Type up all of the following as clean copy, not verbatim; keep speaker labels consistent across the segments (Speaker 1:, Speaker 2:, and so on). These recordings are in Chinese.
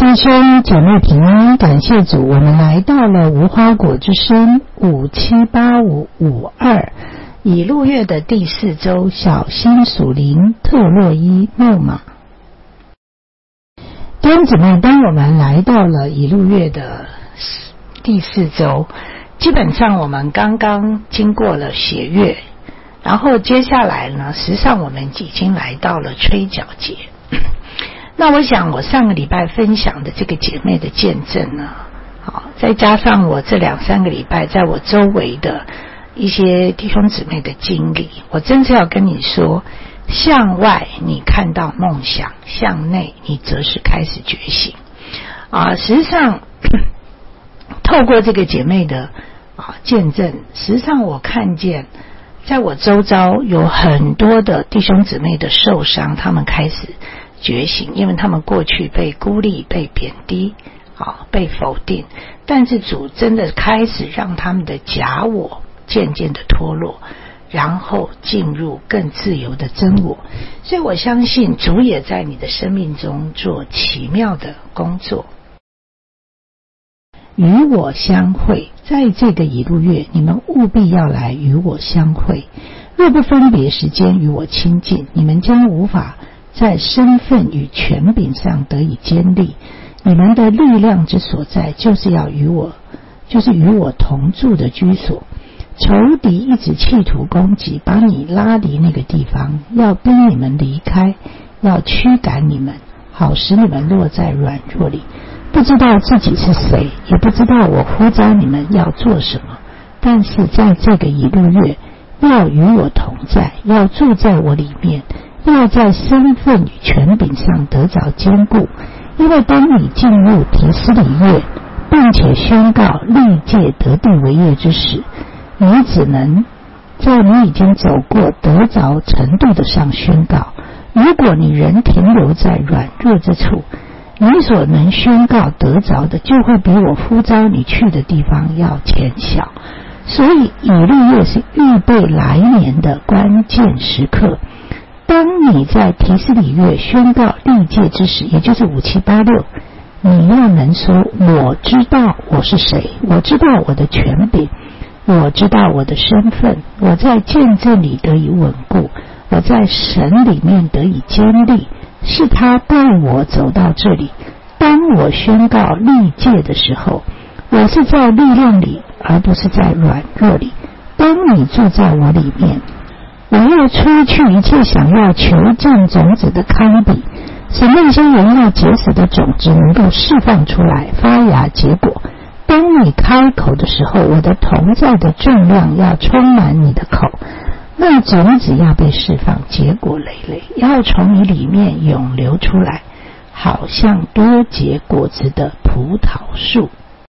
Speaker 1: 弟兄姐妹平安，感谢主，我们来到了无花果之声578552以路月的第4周，小心属灵特洛伊木马。弟兄姊妹，当我们来到了以路月的第4周，基本上我们刚刚经过了血月，然后接下来呢，实际上我们已经来到了吹角节。那我想我上个礼拜分享的这个姐妹的见证呢，好，再加上我这2-3个礼拜在我周围的一些弟兄姊妹的经历，我真是要跟你说，向外你看到梦想，向内你则是开始觉醒实际上透过这个姐妹的见证，实际上我看见在我周遭有很多的弟兄姊妹的受伤，他们开始觉醒，因为他们过去被孤立、被贬低被否定，但是主真的开始让他们的假我渐渐的脱落，然后进入更自由的真我。所以我相信主也在你的生命中做奇妙的工作。与我相会，在这个以路月，你们务必要来与我相会，若不分别时间与我亲近，你们将无法在身份与权柄上得以坚立。你们的力量之所在，就是与我同住的居所。仇敌一直企图攻击，把你拉离那个地方，要逼你们离开，要驱赶你们，好使你们落在软弱里，不知道自己是谁，也不知道我呼召你们要做什么。但是在这个以路月，要与我同在，要住在我里面，要在身份与权柄上得着坚固。因为当你进入提斯里月，并且宣告历届得地为业之时，你只能在你已经走过得着程度的上宣告。如果你仍停留在软弱之处，你所能宣告得着的，就会比我呼召你去的地方要浅小。所以以路月是预备来年的关键时刻。当你在提斯里月宣告历届之时，也就是5786，你要能说，我知道我是谁，我知道我的权柄，我知道我的身份，我在见证里得以稳固，我在神里面得以坚立，是他带我走到这里。当我宣告历届的时候，我是在力量里，而不是在软弱里。当你住在我里面，我要吹去一切想要求证种子的糠秕，使那些人要结实的种子能够释放出来，发芽结果。当你开口的时候，我的同在的重量要充满你的口，那种子要被释放，结果累累，要从你里面涌流出来，好像多结果子的葡萄树。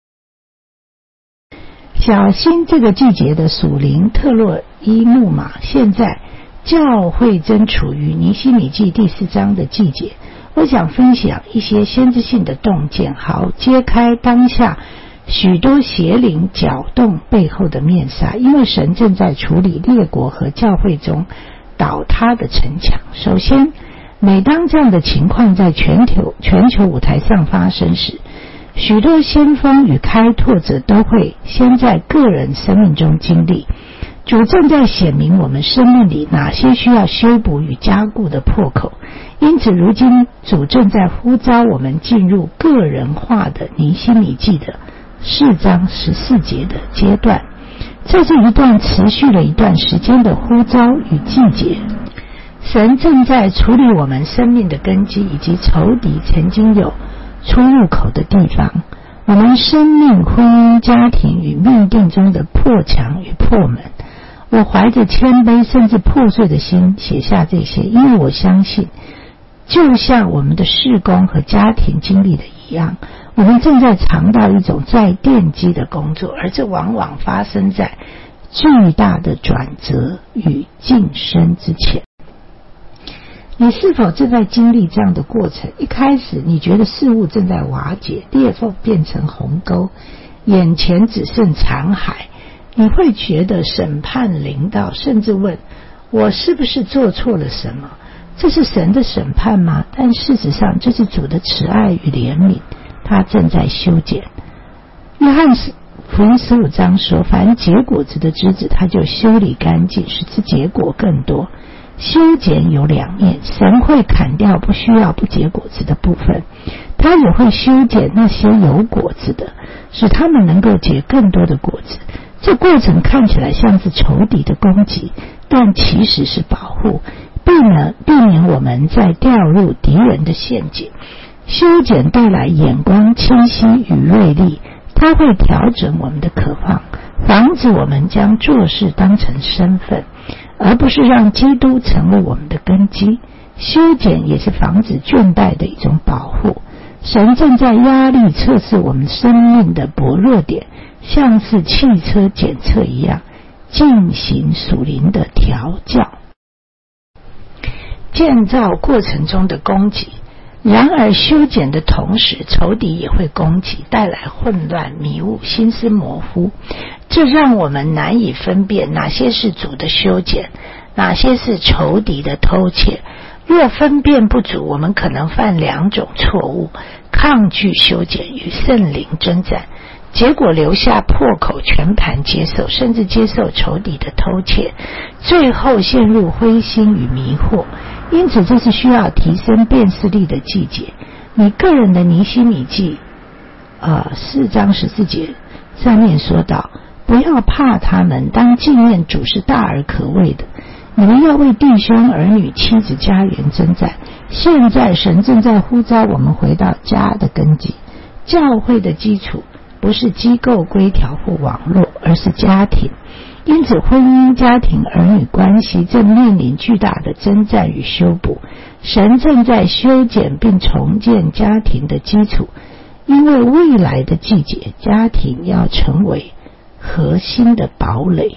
Speaker 1: 小心这个季节的属灵特洛伊木马，现在教会正处于尼希米记第4章的季节。我想分享一些先知性的洞见，好揭开当下许多邪灵搅动背后的面纱，因为神正在处理列国和教会中倒塌的城墙。首先，每当这样的情况在全球舞台上发生时，许多先锋与开拓者都会先在个人生命中经历。主正在显明我们生命里哪些需要修补与加固的破口，因此如今主正在呼召我们进入个人化的尼希米记的4章14节的阶段。这是一段持续了一段时间的呼召与季节。神正在处理我们生命的根基，以及仇敌曾经有出入口的地方，我们生命、婚姻、家庭与命定中的破墙与破门。我怀着谦卑甚至破碎的心写下这些，因为我相信，就像我们的事工和家庭经历的一样，我们正在尝到一种在奠基的工作，而这往往发生在巨大的转折与晋升之前。你是否正在经历这样的过程？一开始你觉得事物正在瓦解，裂缝变成鸿沟，眼前只剩残骸，你会觉得审判临到，甚至问我是不是做错了什么？这是神的审判吗？但事实上这是主的慈爱与怜悯， 他正在修剪。约翰福音15章说，凡结果子的枝子，他就修理干净，使之结果更多。修剪有两面，神会砍掉不需要不结果子的部分，他也会修剪那些有果子的，使他们能够结更多的果子。这过程看起来像是仇敌的攻击，但其实是保护，避免我们再掉入敌人的陷阱。修剪带来眼光清晰与锐利，它会调整我们的渴望，防止我们将做事当成身份，而不是让基督成为我们的根基。修剪也是防止倦怠的一种保护。神正在压力测试我们生命的薄弱点，像是汽车检测一样，进行属灵的调教。建造过程中的攻击，然而修剪的同时，仇敌也会攻击，带来混乱、迷雾、心思模糊，这让我们难以分辨哪些是主的修剪，哪些是仇敌的偷窃。若分辨不足，我们可能犯两种错误：抗拒修剪与圣灵征战，结果留下破口，全盘接受，甚至接受仇敌的偷窃，最后陷入灰心与迷惑。因此这是需要提升辨识力的季节。你个人的尼希米记4章14节上面说到，不要怕他们，当纪念主是大而可畏的。你们要为弟兄、儿女、妻子、家园征战。现在神正在呼召我们回到家的根基。教会的基础不是机构、规条或网络，而是家庭。因此婚姻、家庭、儿女关系正面临巨大的征战与修补。神正在修剪并重建家庭的基础，因为未来的季节，家庭要成为核心的堡垒。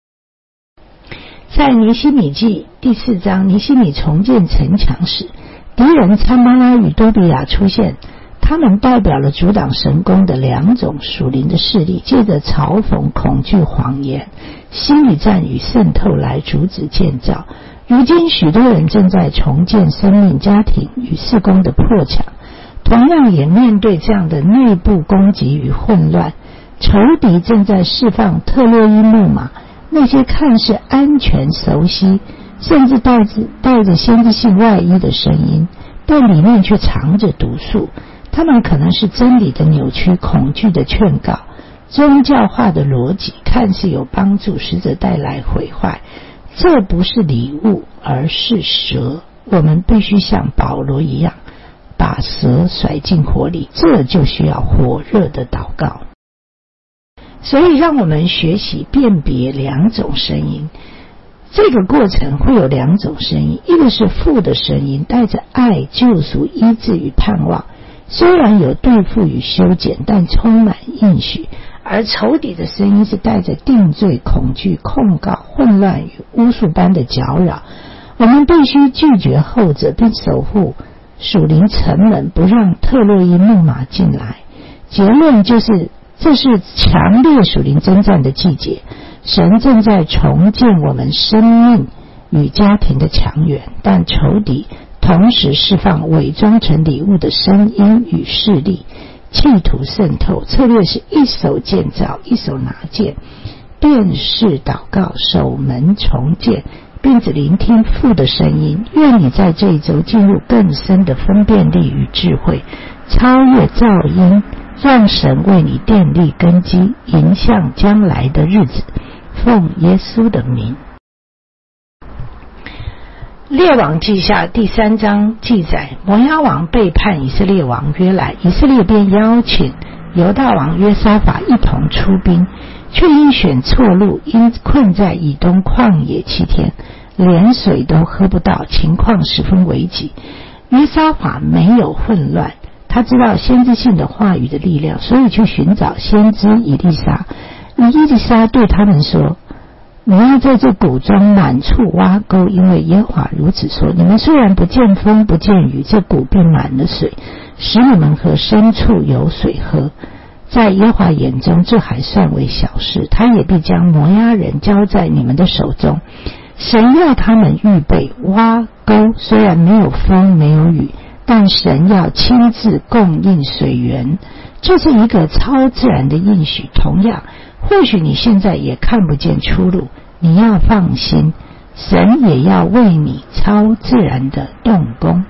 Speaker 1: 在尼希米记第4章，尼希米重建城墙时，敌人参巴拉与多比亚出现，他们代表了阻挡神工的两种属灵的势力，借着嘲讽、恐惧、谎言、心理战与渗透来阻止建造。如今许多人正在重建生命、家庭与事工的破墙，同样也面对这样的内部攻击与混乱。仇敌正在释放特洛伊木马，那些看似安全、熟悉，甚至带着先知性外衣的声音，但里面却藏着毒素。他们可能是真理的扭曲、恐惧的劝告、宗教化的逻辑，看似有帮助，实则带来毁坏。这不是礼物，而是蛇。我们必须像保罗一样，把蛇甩进火里，这就需要火热的祷告。所以让我们学习辨别两种声音。这个过程会有两种声音，一个是父的声音，带着爱、救赎、医治与盼望，虽然有对付与修剪，但充满应许。而仇敌的声音是带着定罪、恐惧、控告、混乱与巫术般的搅扰。我们必须拒绝后者，并守护属灵城门，不让特洛伊木马进来。结论就是，这是强烈属灵征战的季节。神正在重建我们生命与家庭的墙垣，但仇敌同时释放伪装成礼物的声音与势力，企图渗透。策略是一手建造，一手拿剑，辨识祷告，守门重建，并只聆听父的声音。愿你在这一周进入更深的分辨力与智慧，超越噪音，让神为你奠立根基，迎向将来的日子。奉耶稣的名。列王记下第3章记载，摩押王背叛以色列王约兰，以色列便邀请犹大王约沙法一同出兵，却因选错路，因困在以东旷野7天，连水都喝不到，情况十分危急。约沙法没有混乱，他知道先知性的话语的力量，所以去寻找先知以利沙。以利沙对他们说，你要在这谷中满处挖沟，因为耶和华如此说，你们虽然不见风不见雨，这谷必满了水，使你们和牲畜有水喝。在耶和华眼中，这还算为小事，他也必将摩押人交在你们的手中。神要他们预备挖沟，虽然没有风没有雨， 但神要亲自供应水源，这是一个超自然的应许。同样，或许你现在也看不见出路，你要放心，神也要为你超自然的动工。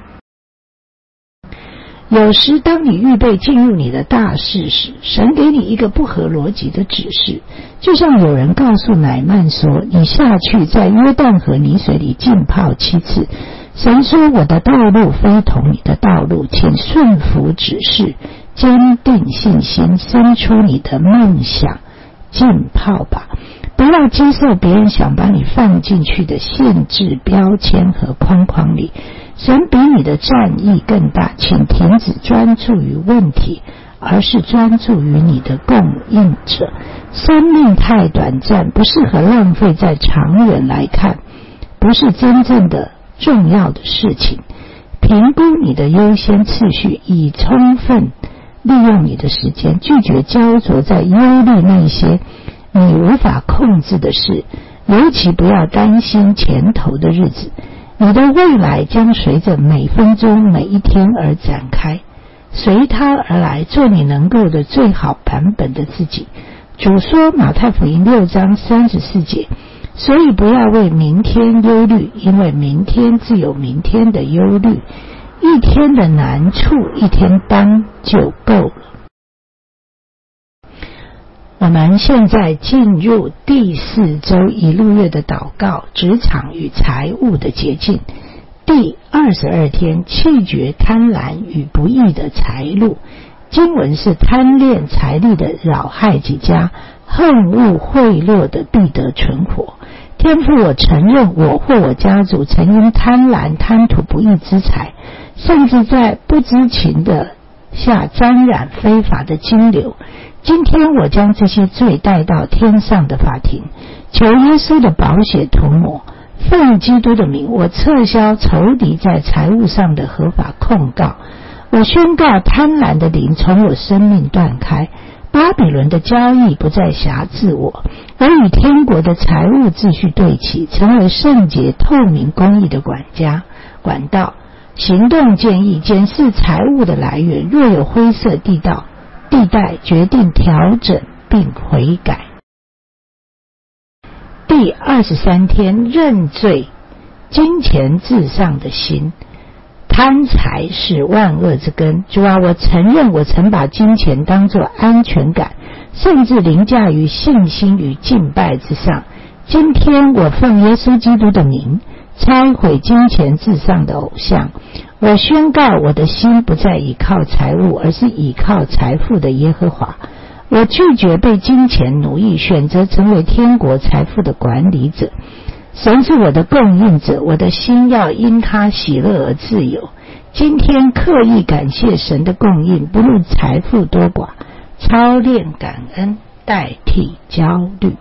Speaker 1: 有时当你预备进入你的大事时，神给你一个不合逻辑的指示，就像有人告诉乃縵说，你下去在约旦河泥水里浸泡7次。神说，我的道路非同你的道路，请顺服指示，坚定信心，生出你的梦想，浸泡吧。不要接受别人想把你放进去的限制、标签和框框里。神比你的战役更大，请停止专注于问题，而是专注于你的供应者。生命太短暂，不适合浪费在长远来看，不是真正的重要的事情。评估你的优先次序，以充分利用你的时间，拒绝焦灼在忧虑那些你无法控制的事，尤其不要担心前头的日子。你的未来将随着每分钟每一天而展开，随它而来，做你能够的最好版本的自己。主说，马太福音6章34节，所以不要为明天忧虑，因为明天自有明天的忧虑，一天的难处一天当就够了。我们现在进入第4周1路月的祷告，职场与财务的捷径。第22天，弃绝贪婪与不义的财路。经文是贪恋财力的扰害己家，恨恶贿赂的必得存活。天父，我承认我或我家族曾因贪婪贪图不义之财，甚至在不知情的下沾染非法的金流。今天我将这些罪带到天上的法庭，求耶稣的宝血涂抹，奉基督的名，我撤销仇敌在财务上的合法控告。我宣告贪婪的灵从我生命断开，巴比伦的交易不再辖制我，而与天国的财务秩序对齐，成为圣洁透明公义的管道。行动建议，检视财务的来源，若有灰色地带，决定调整并悔改。第23天，认罪，金钱至上的心。贪财是万恶之根。主啊，我承认我曾把金钱当作安全感，甚至凌驾于信心与敬拜之上。今天我奉耶稣基督的名，拆毁金钱至上的偶像。我宣告我的心不再倚靠财物，而是倚靠财富的耶和华。我拒绝被金钱奴役，选择成为天国财富的管理者。神是我的供应者，我的心要因他喜乐而自由。今天刻意感谢神的供应，不论财富多寡，操练感恩代替焦虑。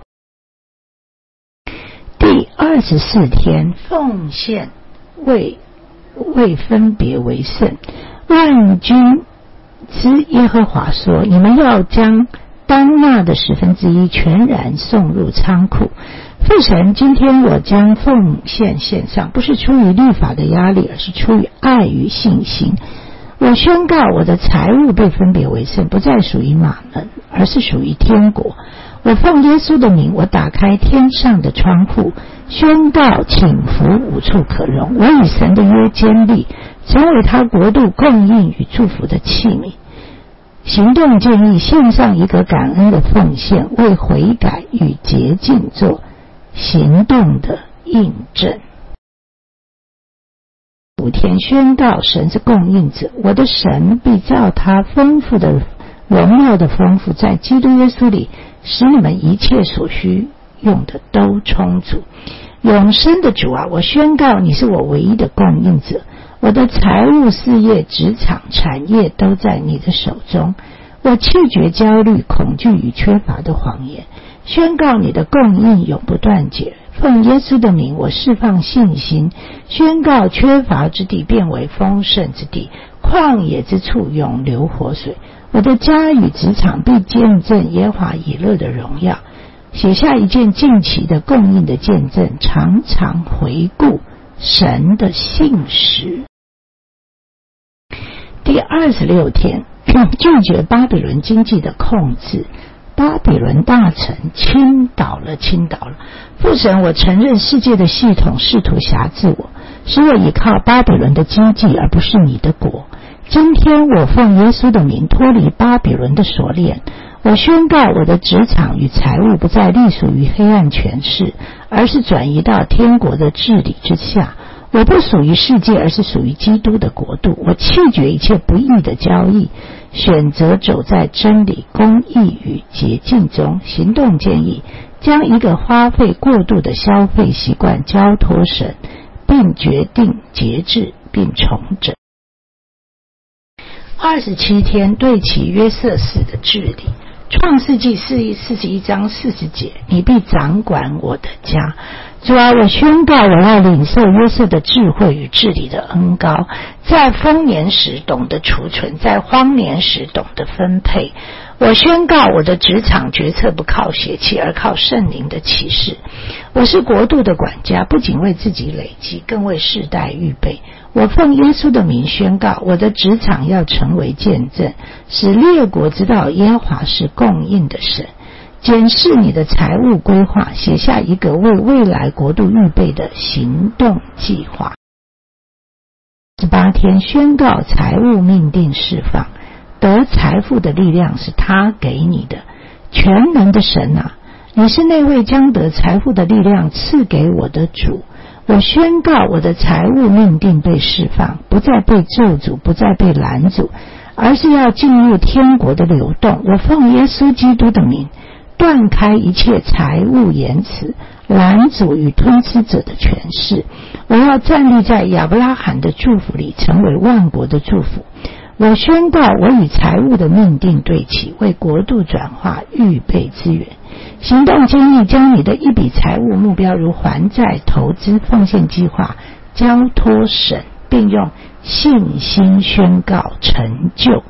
Speaker 1: 第24天，奉献为分别为圣。万军之耶和华说，你们要将当纳的1/10全然送入仓库。父神，今天我将奉献献上，不是出于律法的压力，而是出于爱与信心。我宣告我的财物被分别为圣，不再属于马门，而是属于天国。我奉耶稣的名，我打开天上的窗户，宣告请福无处可容。我与神的约坚立，成为他国度供应与祝福的器皿。行动建议，献上一个感恩的奉献，为悔改与洁净做行动的印证。5天，宣告神是供应者，我的神必照他丰富的荣耀的丰富，在基督耶稣里，使你们一切所需用的都充足。永生的主啊，我宣告你是我唯一的供应者，我的财务、事业、职场、产业都在你的手中。我弃绝焦虑、恐惧与缺乏的谎言，宣告你的供应永不断绝。奉耶稣的名，我释放信心，宣告缺乏之地变为丰盛之地，旷野之处永流活水。我的家与职场必见证耶和华以勒的荣耀。写下一件近期的供应的见证，常常回顾神的信实。 第26天，拒绝巴比伦经济的控制，巴比伦大城倾倒了。父神，我承认世界的系统试图辖制我，使我依靠巴比伦的经济而不是你的国。今天我奉耶稣的名脱离巴比伦的锁链，我宣告我的职场与财物不再隶属于黑暗权势，而是转移到天国的治理之下。我不属于世界，而是属于基督的国度。我弃绝一切不义的交易，选择走在真理、公义与洁净中。行动建议，将一个花费过度的消费习惯交托神，并决定节制并重整。27天对其约瑟氏的治理。创世纪41章40节，你必掌管我的家。主啊，我宣告我要领受约瑟的智慧与治理的恩膏，在丰年时懂得储存，在荒年时懂得分配。我宣告我的职场决策不靠血气，而靠圣灵的启示。我是国度的管家，不仅为自己累积，更为世代预备。我奉耶稣的名宣告，我的职场要成为见证，使列国知道耶和华是供应的神。检视你的财务规划，写下一个为未来国度预备的行动计划。18天宣告财务命定释放，得财富的力量是他给你的。全能的神啊，你是那位将得财富的力量赐给我的主。我宣告我的财务命定被释放，不再被咒诅，不再被拦阻，而是要进入天国的流动。我奉耶稣基督的名，断开一切财务言辞、拦阻与吞吃者的权势。我要站立在亚伯拉罕的祝福里，成为万国的祝福。我宣告我与财务的命定对齐，为国度转化预备资源。行动建议，将你的一笔财务目标如还债、投资、奉献计划交托神，并用信心宣告成就。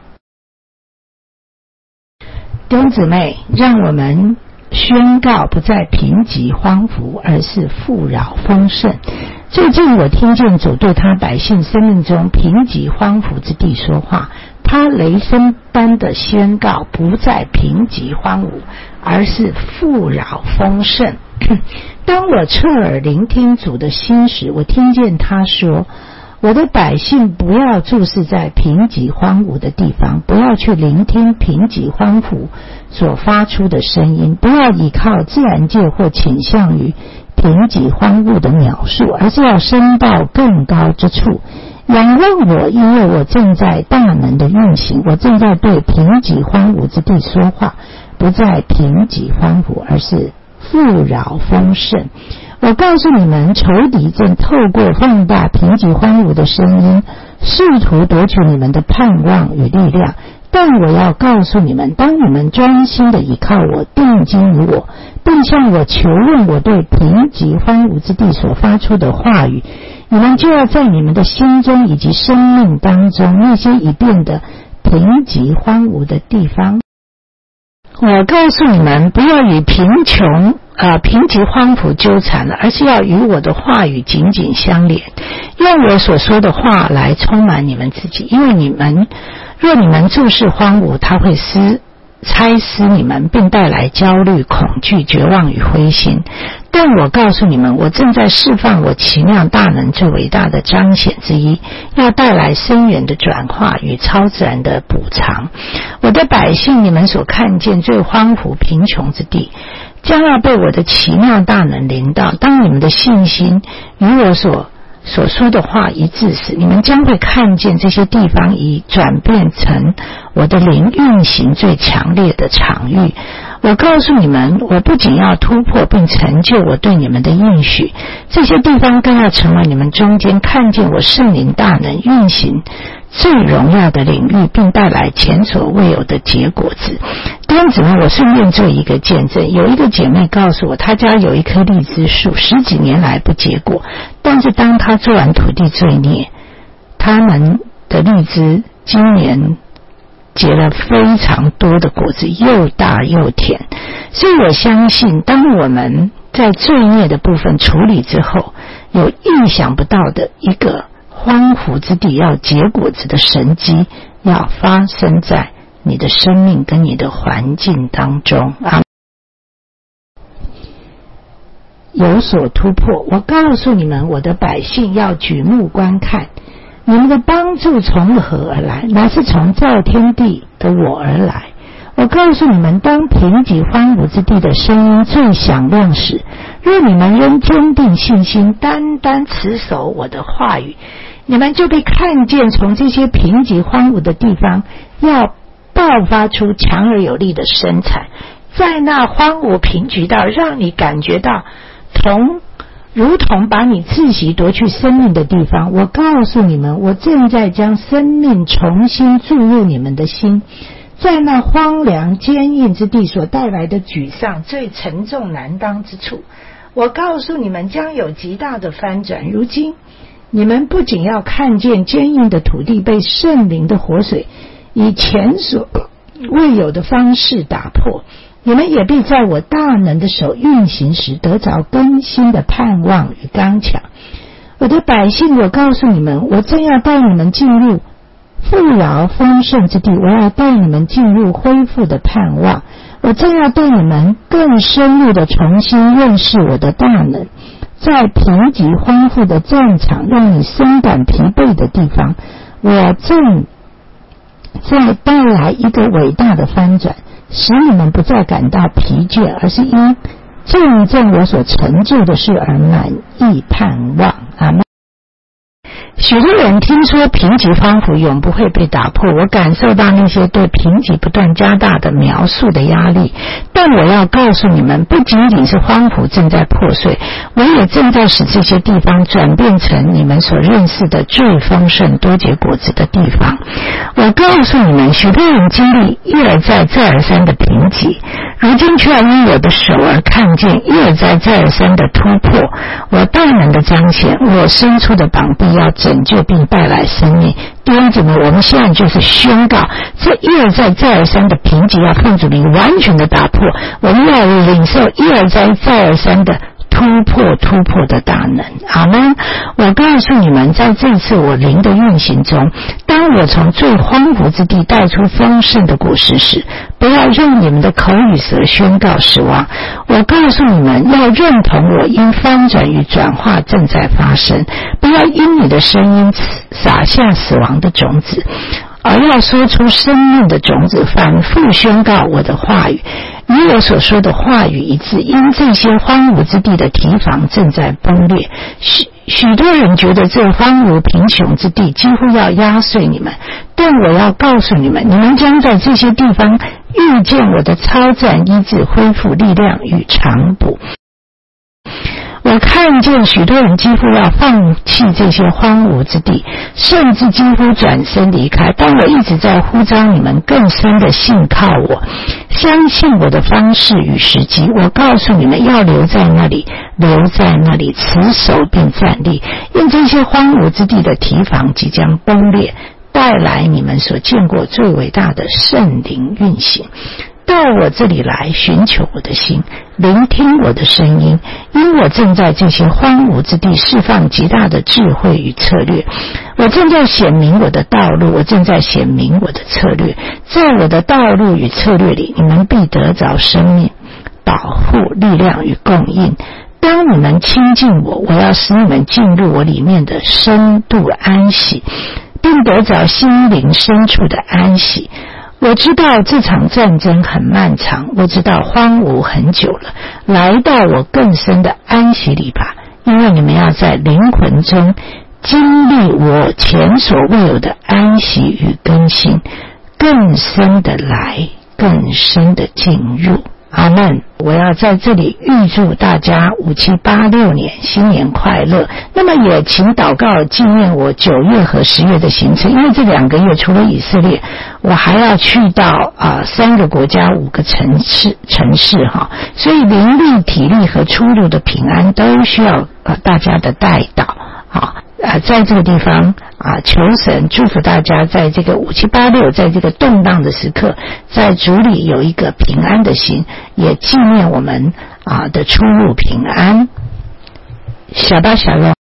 Speaker 1: 弟兄姊妹，让我们宣告不再贫瘠荒芜，而是富饶丰盛。最近我听见主对他百姓生命中贫瘠荒芜之地说话，他雷声般的宣告不再贫瘠荒芜，而是富饶丰盛。当我侧耳聆听主的心时，我听见他说，我的百姓不要注视在贫瘠荒芜的地方，不要去聆听贫瘠荒芜所发出的声音，不要依靠自然界或倾向于贫瘠荒芜的描述，而是要升到更高之处。仰望我，因为我正在大能的运行，我正在对贫瘠荒芜之地说话，不再贫瘠荒芜，而是富饶丰盛。我告诉你们，仇敌正透过放大贫瘠荒芜的声音，试图夺取你们的盼望与力量。但我要告诉你们，当你们专心的依靠我，定睛于我，并向我求问我对贫瘠荒芜之地所发出的话语，你们就要在你们的心中以及生命当中那些已变得贫瘠荒芜的地方。我告诉你们，不要与贫瘠荒芜纠缠了，而是要与我的话语紧紧相连，用我所说的话来充满你们自己。因为若你们注视荒芜，它会拆撕你们，并带来焦虑、恐惧、绝望与灰心。但我告诉你们，我正在释放我奇妙大能最伟大的彰显之一，要带来深远的转化与超自然的补偿。我的百姓，你们所看见最荒芜贫穷之地，将要被我的奇妙大能临到。当你们的信心与我所说的话一致时，你们将会看见这些地方已转变成我的灵运行最强烈的场域。我告诉你们，我不仅要突破并成就我对你们的应许，这些地方更要成为你们中间看见我圣灵大能运行最荣耀的领域，并带来前所未有的结果子。弟兄姊妹，我顺便做一个见证，有一个姐妹告诉我，她家有一棵荔枝树，10几年来不结果，但是当她做完土地作孽，他们的荔枝今年结了非常多的果子，又大又甜。所以我相信，当我们在罪孽的部分处理之后，有意想不到的一个荒芜之地要结果子的神迹要发生在你的生命跟你的环境当中啊，有所突破。我告诉你们，我的百姓要举目观看，你们的帮助从何而来？乃是从造天地的我而来。我告诉你们，当贫瘠荒芜之地的声音最响亮时，若你们仍坚定信心，单单持守我的话语，你们就被看见从这些贫瘠荒芜的地方要爆发出强而有力的生产，在那荒芜贫瘠到让你感觉到如同把你自己夺去生命的地方，我告诉你们，我正在将生命重新注入你们的心，在那荒凉坚硬之地所带来的沮丧最沉重难当之处，我告诉你们将有极大的翻转。如今你们不仅要看见坚硬的土地被圣灵的活水以前所未有的方式打破，你们也必在我大能的手运行时得着更新的盼望与刚强。我的百姓，我告诉你们，我正要带你们进入富饶丰盛之地，我要带你们进入恢复的盼望，我正要带你们更深入的重新认识我的大能，在贫瘠荒芜的战场让你深感疲惫的地方，我正在带来一个伟大的翻转，使你们不再感到疲倦，而是因见证我所成就的事而满意盼望。阿们。许多人听说贫瘠荒芜永不会被打破，我感受到那些对贫瘠不断加大的描述的压力，但我要告诉你们，不仅仅是荒芜正在破碎，我也正在使这些地方转变成你们所认识的最丰盛多结果子的地方。我告诉你们，许多人经历一而再再而三的贫瘠，如今却要因我的手而看见一而再再而三的突破，我大能的彰显，我伸出的膀臂要拯救并带来生命。弟兄姊妹，我们现在就是宣告，这一而再再而三的贫瘠要奉主名完全的打破，我们要领受一而再再而三的突破的大能。阿们。我告诉你们，在这次我灵的运行中，当我从最荒芜之地带出丰盛的果实时，不要让你们的口与舌宣告死亡。我告诉你们，要认同我因翻转与转化正在发生，不要因你的声音撒下死亡的种子，而要说出生命的种子，反复宣告我的话语，与我所说的话语一致。因这些荒芜之地的堤防正在崩裂，许多人觉得这荒芜贫穷之地几乎要压碎你们，但我要告诉你们，你们将在这些地方遇见我的超自然医治、恢复力量与长补。我看见许多人几乎要放弃这些荒芜之地，甚至几乎转身离开，但我一直在呼召你们更深的信靠我，相信我的方式与时机。我告诉你们要留在那里，持守并站立，因这些荒芜之地的堤防即将崩裂，带来你们所见过最伟大的圣灵运行。到我这里来寻求我的心，聆听我的声音，因我正在这些荒芜之地释放极大的智慧与策略。我正在显明我的道路，我正在显明我的策略。在我的道路与策略里，你们必得着生命、保护、力量与供应。当你们亲近我，我要使你们进入我里面的深度安息，并得着心灵深处的安息。我知道这场战争很漫长，我知道荒芜很久了，来到我更深的安息里吧，因为你们要在灵魂中经历我前所未有的安息与更新，更深的来，更深的进入。阿们。我要在这里预祝大家5786年新年快乐。那么也请祷告纪念我9月和10月的行程，因为这2个月除了以色列，我还要去到3个国家5个城市哈，所以灵力、体力和出入的平安都需要大家的代祷啊。在这个地方求神祝福大家，在这个5786，在这个动荡的时刻，在主里有一个平安的心，也纪念我们的出入平安。小大小用。